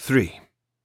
3.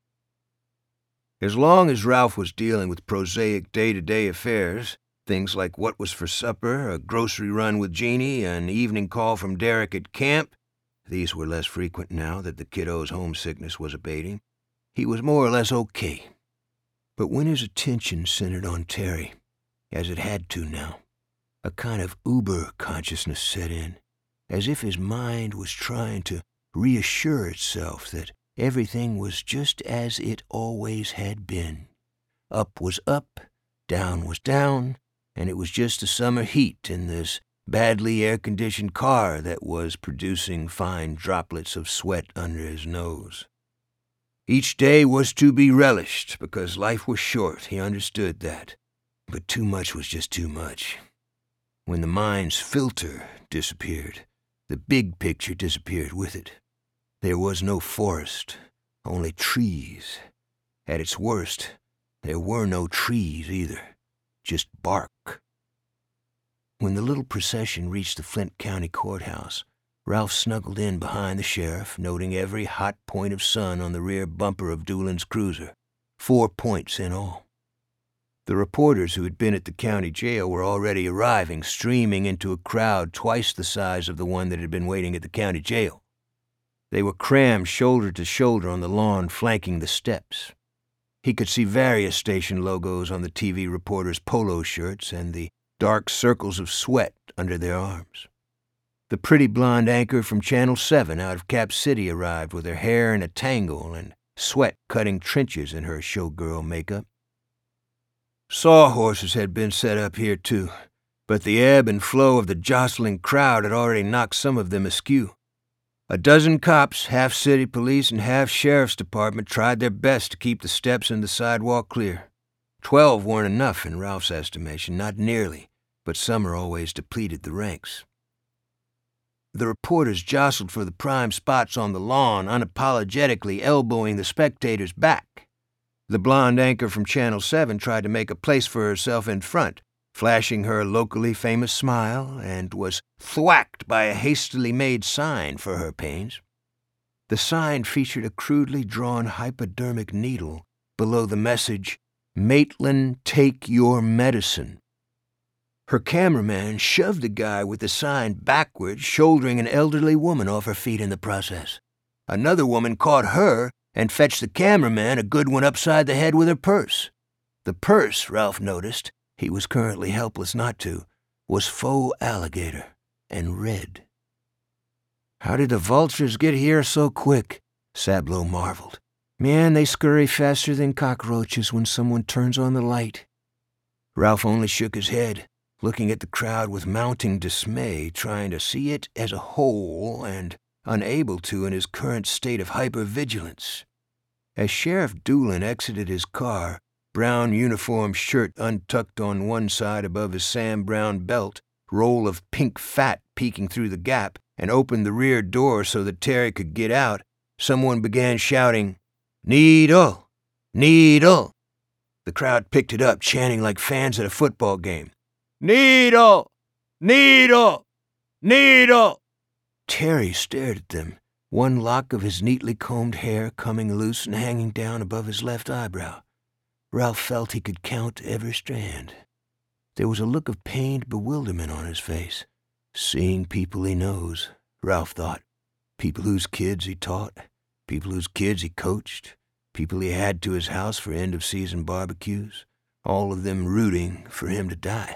As long as Ralph was dealing with prosaic day-to-day affairs, things like what was for supper, a grocery run with Jeannie, an evening call from Derek at camp, these were less frequent now that the kiddo's homesickness was abating. He was more or less okay. But when his attention centered on Terry, as it had to now, a kind of uber-consciousness set in, as if his mind was trying to reassure itself that everything was just as it always had been. Up was up, down was down, and it was just the summer heat in this badly air-conditioned car that was producing fine droplets of sweat under his nose. Each day was to be relished, because life was short, he understood that. But too much was just too much. When the mind's filter disappeared, the big picture disappeared with it. There was no forest, only trees. At its worst, there were no trees either, just bark. When the little procession reached the Flint County Courthouse, Ralph snuggled in behind the sheriff, noting every hot point of sun on the rear bumper of Doolin's cruiser, 4 points in all. The reporters who had been at the county jail were already arriving, streaming into a crowd twice the size of the one that had been waiting at the county jail. They were crammed shoulder to shoulder on the lawn flanking the steps. He could see various station logos on the TV reporters' polo shirts and the dark circles of sweat under their arms. The pretty blonde anchor from Channel 7 out of Cap City arrived with her hair in a tangle and sweat cutting trenches in her showgirl makeup. Sawhorses had been set up here too, but the ebb and flow of the jostling crowd had already knocked some of them askew. A dozen cops, half city police and half sheriff's department, tried their best to keep the steps and the sidewalk clear. 12 weren't enough in Ralph's estimation, not nearly, but summer always depleted the ranks. The reporters jostled for the prime spots on the lawn, unapologetically elbowing the spectators back. The blonde anchor from Channel 7 tried to make a place for herself in front, flashing her locally famous smile, and was thwacked by a hastily made sign for her pains. The sign featured a crudely drawn hypodermic needle below the message, "Maitland, take your medicine." Her cameraman shoved the guy with the sign backwards, shouldering an elderly woman off her feet in the process. Another woman caught her and fetched the cameraman a good one upside the head with her purse. The purse, Ralph noticed, he was currently helpless not to, was faux alligator and red. "How did the vultures get here so quick?" Sablo marveled. "Man, they scurry faster than cockroaches when someone turns on the light." Ralph only shook his head, looking at the crowd with mounting dismay, trying to see it as a whole and unable to in his current state of hypervigilance. As Sheriff Doolin exited his car, brown uniform shirt untucked on one side above his Sam Brown belt, roll of pink fat peeking through the gap, and opened the rear door so that Terry could get out, someone began shouting, "Needle! Needle!" The crowd picked it up, chanting like fans at a football game. "Needle! Needle! Needle!" Terry stared at them, one lock of his neatly combed hair coming loose and hanging down above his left eyebrow. Ralph felt he could count every strand. There was a look of pained bewilderment on his face. Seeing people he knows, Ralph thought. People whose kids he taught, people whose kids he coached, people he had to his house for end-of-season barbecues, all of them rooting for him to die.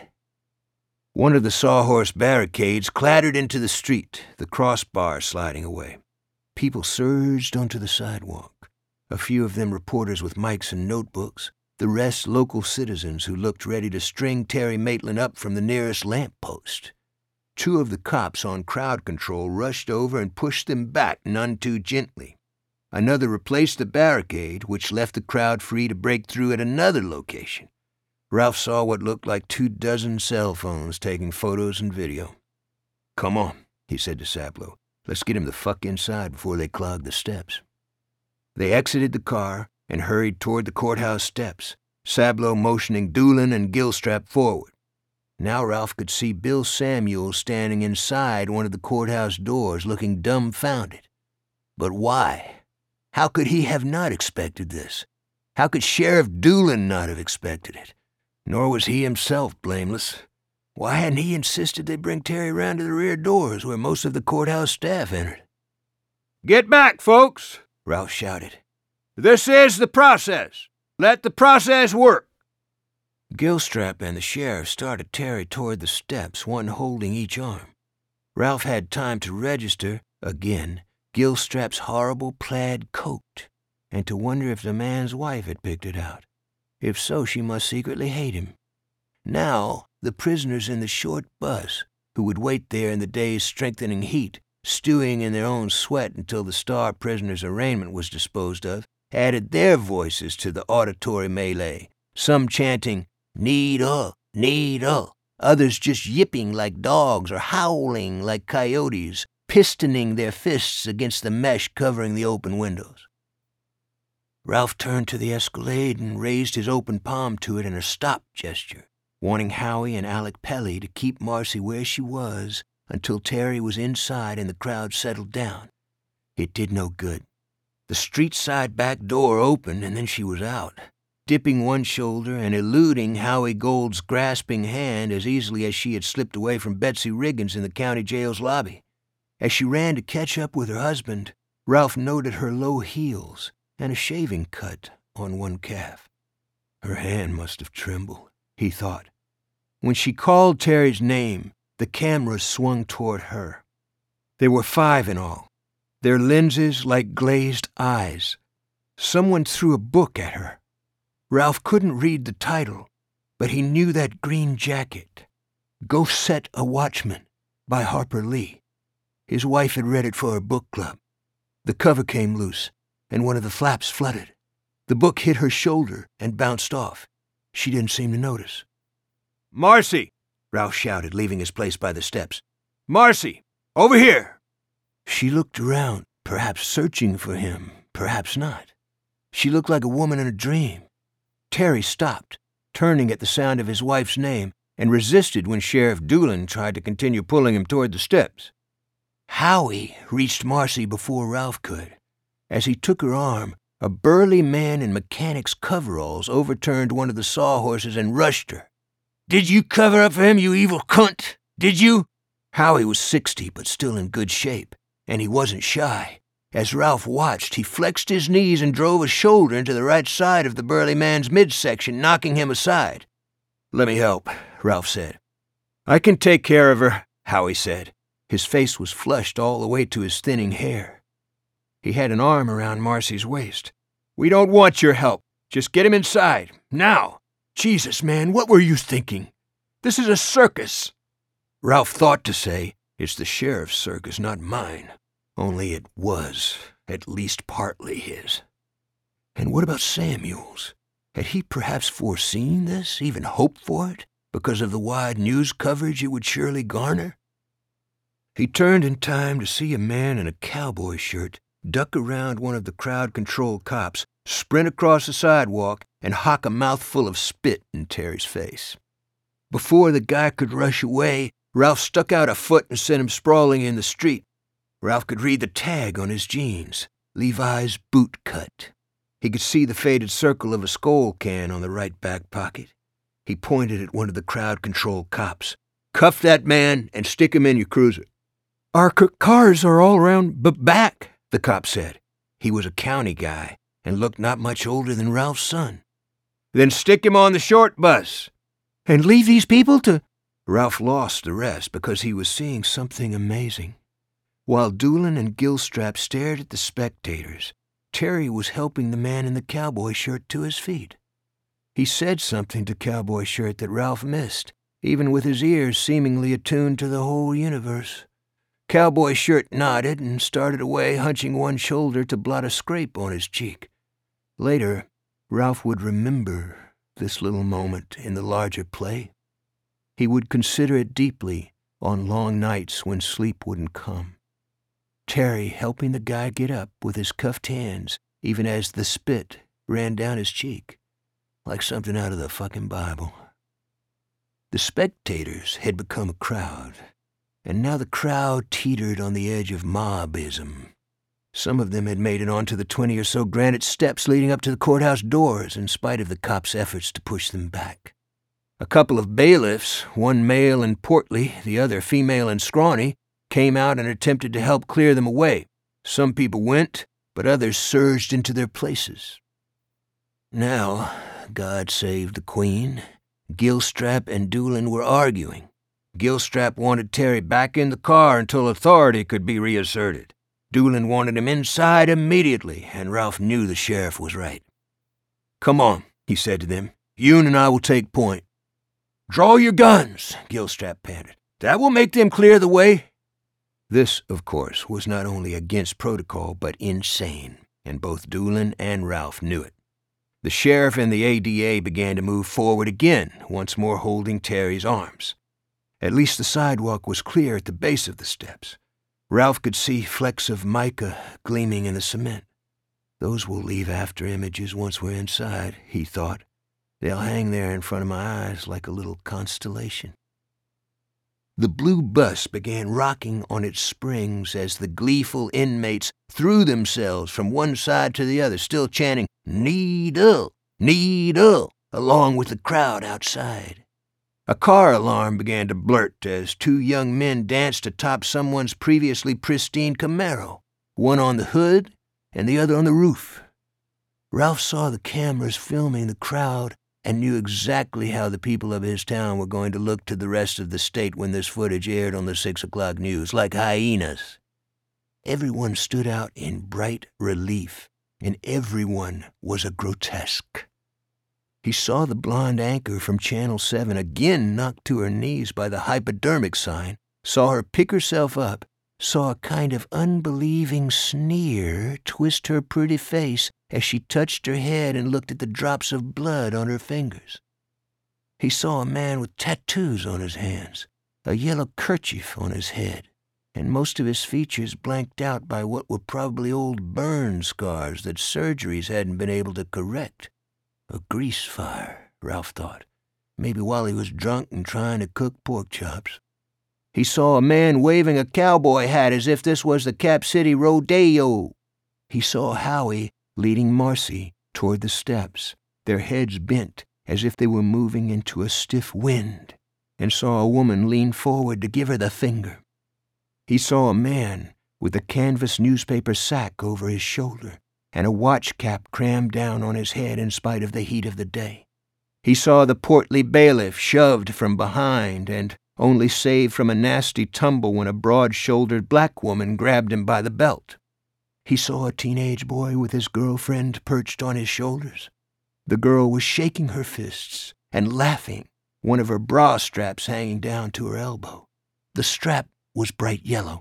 One of the sawhorse barricades clattered into the street, the crossbar sliding away. People surged onto the sidewalk, a few of them reporters with mics and notebooks, the rest local citizens who looked ready to string Terry Maitland up from the nearest lamppost. 2 of the cops on crowd control rushed over and pushed them back none too gently. Another replaced the barricade, which left the crowd free to break through at another location. Ralph saw what looked like 24 cell phones taking photos and video. "Come on," he said to Sablo. "Let's get him the fuck inside before they clog the steps." They exited the car and hurried toward the courthouse steps, Sablo motioning Doolin and Gilstrap forward. Now Ralph could see Bill Samuel standing inside one of the courthouse doors, looking dumbfounded. But why? How could he have not expected this? How could Sheriff Doolin not have expected it? Nor was he himself blameless. Why hadn't he insisted they bring Terry round to the rear doors where most of the courthouse staff entered? "Get back, folks," Ralph shouted. "This is the process. Let the process work." Gilstrap and the sheriff started Terry toward the steps, one holding each arm. Ralph had time to register, again, Gilstrap's horrible plaid coat, and to wonder if the man's wife had picked it out. If so, she must secretly hate him. Now, the prisoners in the short bus, who would wait there in the day's strengthening heat, stewing in their own sweat until the star prisoner's arraignment was disposed of, added their voices to the auditory melee, some chanting, "Needle, needle," others just yipping like dogs or howling like coyotes, pistoning their fists against the mesh covering the open windows. Ralph turned to the Escalade and raised his open palm to it in a stop gesture, warning Howie and Alec Pelly to keep Marcy where she was until Terry was inside and the crowd settled down. It did no good. The street-side back door opened and then she was out, dipping one shoulder and eluding Howie Gold's grasping hand as easily as she had slipped away from Betsy Riggins in the county jail's lobby. As she ran to catch up with her husband, Ralph noted her low heels and a shaving cut on one calf. Her hand must have trembled, he thought. When she called Terry's name, the cameras swung toward her. There were 5 in all, their lenses like glazed eyes. Someone threw a book at her. Ralph couldn't read the title, but he knew that green jacket, Go Set a Watchman, by Harper Lee. His wife had read it for her book club. The cover came loose, and one of the flaps fluttered. The book hit her shoulder and bounced off. She didn't seem to notice. "Marcy!" Ralph shouted, leaving his place by the steps. "Marcy! Over here!" She looked around, perhaps searching for him, perhaps not. She looked like a woman in a dream. Terry stopped, turning at the sound of his wife's name, and resisted when Sheriff Doolin tried to continue pulling him toward the steps. Howie reached Marcy before Ralph could. As he took her arm, a burly man in mechanic's coveralls overturned one of the sawhorses and rushed her. "Did you cover up for him, you evil cunt? Did you?" Howie was 60, but still in good shape, and he wasn't shy. As Ralph watched, he flexed his knees and drove a shoulder into the right side of the burly man's midsection, knocking him aside. "Let me help," Ralph said. "I can take care of her," Howie said. His face was flushed all the way to his thinning hair. He had an arm around Marcy's waist. "We don't want your help. Just get him inside. Now! Jesus, man, what were you thinking? This is a circus." Ralph thought to say, "It's the sheriff's circus, not mine." Only it was, at least partly his. And what about Samuels? Had he perhaps foreseen this, even hoped for it, because of the wide news coverage it would surely garner? He turned in time to see a man in a cowboy shirt duck around one of the crowd control cops, sprint across the sidewalk, and hock a mouthful of spit in Terry's face. Before the guy could rush away, Ralph stuck out a foot and sent him sprawling in the street. Ralph could read the tag on his jeans, Levi's boot cut. He could see the faded circle of a Skoal can on the right back pocket. He pointed at one of the crowd control cops. "Cuff that man and stick him in your cruiser." "Our cars are all around back," the cop said. He was a county guy and looked not much older than Ralph's son. "Then stick him on the short bus." "And leave these people to—" Ralph lost the rest because he was seeing something amazing. While Doolin and Gilstrap stared at the spectators, Terry was helping the man in the cowboy shirt to his feet. He said something to Cowboy Shirt that Ralph missed, even with his ears seemingly attuned to the whole universe. Cowboy Shirt nodded and started away, hunching one shoulder to blot a scrape on his cheek. Later, Ralph would remember this little moment in the larger play. He would consider it deeply on long nights when sleep wouldn't come. Terry helping the guy get up with his cuffed hands, even as the spit ran down his cheek, like something out of the fucking Bible. The spectators had become a crowd, and now the crowd teetered on the edge of mobism. Some of them had made it onto the 20 or so granite steps leading up to the courthouse doors, in spite of the cops' efforts to push them back. A couple of bailiffs, one male and portly, the other female and scrawny, came out and attempted to help clear them away. Some people went, but others surged into their places. Now, God save the Queen, Gilstrap and Doolin were arguing. Gilstrap wanted Terry back in the car until authority could be reasserted. Doolin wanted him inside immediately, and Ralph knew the sheriff was right. "Come on," he said to them. "Yoon and I will take point." "Draw your guns," Gilstrap panted. "That will make them clear the way." This, of course, was not only against protocol, but insane, and both Doolin and Ralph knew it. The sheriff and the ADA began to move forward again, once more holding Terry's arms. At least the sidewalk was clear at the base of the steps. Ralph could see flecks of mica gleaming in the cement. "Those will leave after images once we're inside," he thought. "They'll hang there in front of my eyes like a little constellation." The blue bus began rocking on its springs as the gleeful inmates threw themselves from one side to the other, still chanting, "Needle! Needle!" along with the crowd outside. A car alarm began to blurt as two young men danced atop someone's previously pristine Camaro, one on the hood and the other on the roof. Ralph saw the cameras filming the crowd and knew exactly how the people of his town were going to look to the rest of the state when this footage aired on the 6 o'clock news, like hyenas. Everyone stood out in bright relief, and everyone was a grotesque. He saw the blonde anchor from Channel 7 again knocked to her knees by the hypodermic sign, saw her pick herself up, saw a kind of unbelieving sneer twist her pretty face as she touched her head and looked at the drops of blood on her fingers. He saw a man with tattoos on his hands, a yellow kerchief on his head, and most of his features blanked out by what were probably old burn scars that surgeries hadn't been able to correct. A grease fire, Ralph thought, maybe while he was drunk and trying to cook pork chops. He saw a man waving a cowboy hat as if this was the Cap City Rodeo. He saw Howie leading Marcy toward the steps, their heads bent as if they were moving into a stiff wind, and saw a woman lean forward to give her the finger. He saw a man with a canvas newspaper sack over his shoulder and a watch cap crammed down on his head in spite of the heat of the day. He saw the portly bailiff shoved from behind and only saved from a nasty tumble when a broad-shouldered black woman grabbed him by the belt. He saw a teenage boy with his girlfriend perched on his shoulders. The girl was shaking her fists and laughing, one of her bra straps hanging down to her elbow. The strap was bright yellow.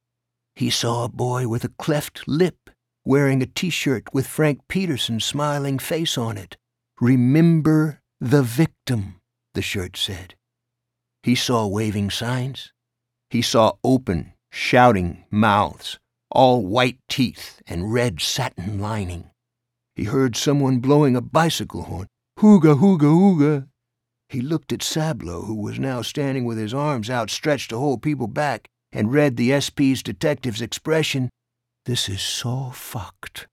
He saw a boy with a cleft lip, wearing a T-shirt with Frank Peterson's smiling face on it. "Remember the victim," the shirt said. He saw waving signs. He saw open, shouting mouths, all white teeth and red satin lining. He heard someone blowing a bicycle horn. "Hooga, hooga, hooga." He looked at Sablo, who was now standing with his arms outstretched to hold people back, and read the SP's detective's expression. "This is so fucked."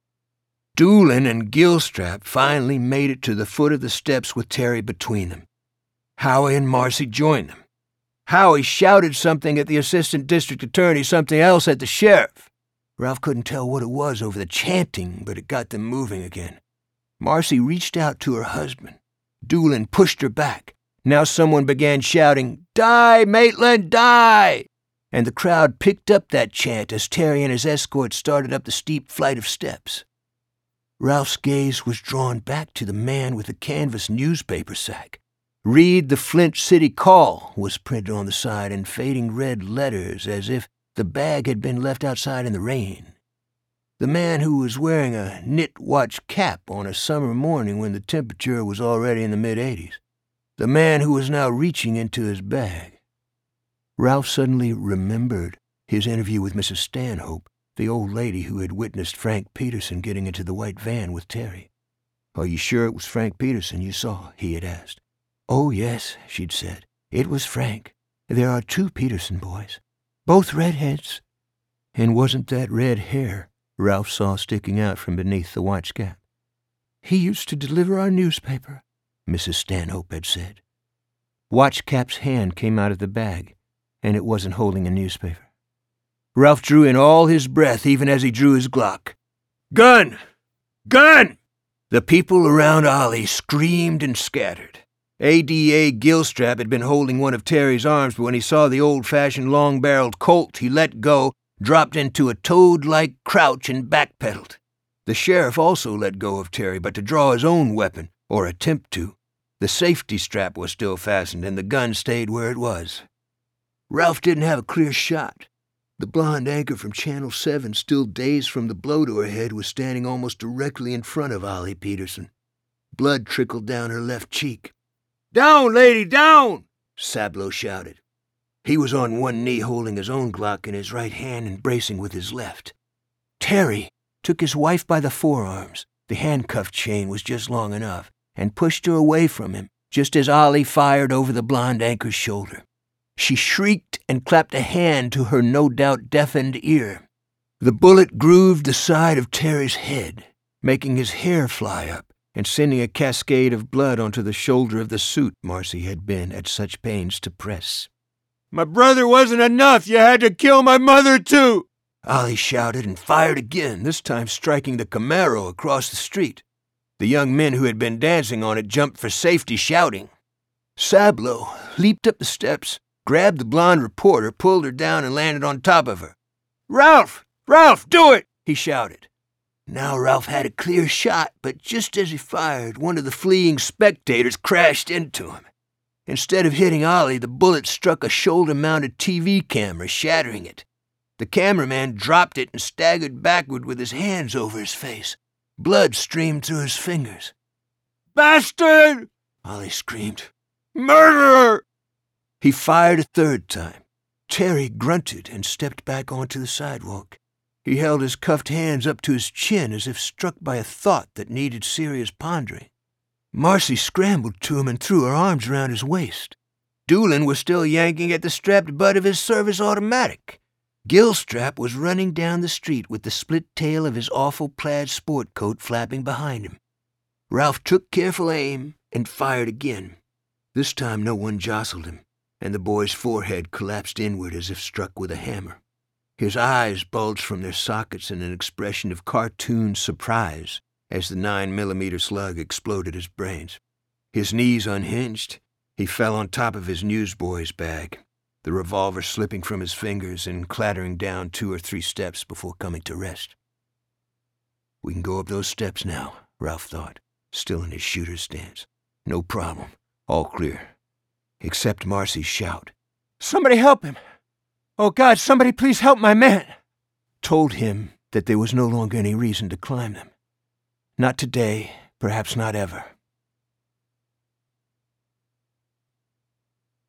Doolin and Gilstrap finally made it to the foot of the steps with Terry between them. Howie and Marcy joined them. Howie shouted something at the assistant district attorney, something else at the sheriff. Ralph couldn't tell what it was over the chanting, but it got them moving again. Marcy reached out to her husband. Doolin pushed her back. Now someone began shouting, "Die, Maitland, die!" And the crowd picked up that chant as Terry and his escort started up the steep flight of steps. Ralph's gaze was drawn back to the man with the canvas newspaper sack. "Read the Flint City Call" was printed on the side in fading red letters as if the bag had been left outside in the rain. The man who was wearing a knit watch cap on a summer morning when the temperature was already in the mid-80s. The man who was now reaching into his bag. Ralph suddenly remembered his interview with Mrs. Stanhope, the old lady who had witnessed Frank Peterson getting into the white van with Terry. "Are you sure it was Frank Peterson you saw?" he had asked. "Oh, yes," she'd said. "It was Frank. There are 2 Peterson boys, both redheads." And wasn't that red hair Ralph saw sticking out from beneath the watch cap? He used to deliver our newspaper, Mrs. Stanhope had said. Watch Cap's hand came out of the bag, and it wasn't holding a newspaper. Ralph drew in all his breath even as he drew his Glock. Gun! Gun! The people around Ollie screamed and scattered. ADA Gilstrap had been holding one of Terry's arms, but when he saw the old-fashioned long-barreled Colt, he let go, dropped into a toad-like crouch, and backpedaled. The sheriff also let go of Terry, but to draw his own weapon, or attempt to. The safety strap was still fastened, and the gun stayed where it was. Ralph didn't have a clear shot. The blonde anchor from Channel 7, still dazed from the blow to her head, was standing almost directly in front of Ollie Peterson. Blood trickled down her left cheek. "Down, lady, down!" Sablo shouted. He was on one knee holding his own Glock in his right hand and bracing with his left. Terry took his wife by the forearms, the handcuff chain was just long enough, and pushed her away from him, just as Ollie fired over the blonde anchor's shoulder. She shrieked and clapped a hand to her no-doubt deafened ear. The bullet grooved the side of Terry's head, making his hair fly up and sending a cascade of blood onto the shoulder of the suit Marcy had been at such pains to press. "My brother wasn't enough! You had to kill my mother, too!" Ollie shouted and fired again, this time striking the Camaro across the street. The young men who had been dancing on it jumped for safety, shouting. Sablo leaped up the steps, grabbed the blonde reporter, pulled her down, and landed on top of her. "Ralph! Ralph, do it!" he shouted. Now Ralph had a clear shot, but just as he fired, one of the fleeing spectators crashed into him. Instead of hitting Ollie, the bullet struck a shoulder-mounted TV camera, shattering it. The cameraman dropped it and staggered backward with his hands over his face. Blood streamed through his fingers. "Bastard!" Ollie screamed. "Murderer!" He fired a third time. Terry grunted and stepped back onto the sidewalk. He held his cuffed hands up to his chin as if struck by a thought that needed serious pondering. Marcy scrambled to him and threw her arms around his waist. Doolin was still yanking at the strapped butt of his service automatic. Gilstrap was running down the street with the split tail of his awful plaid sport coat flapping behind him. Ralph took careful aim and fired again. This time no one jostled him, and the boy's forehead collapsed inward as if struck with a hammer. His eyes bulged from their sockets in an expression of cartoon surprise as the 9mm slug exploded his brains. His knees unhinged, he fell on top of his newsboy's bag, the revolver slipping from his fingers and clattering down 2 or 3 steps before coming to rest. We can go up those steps now, Ralph thought, still in his shooter's stance. No problem. All clear. Except Marcy's shout. "Somebody help him! Oh, God, somebody please help my man!" Told him that there was no longer any reason to climb them. Not today, perhaps not ever.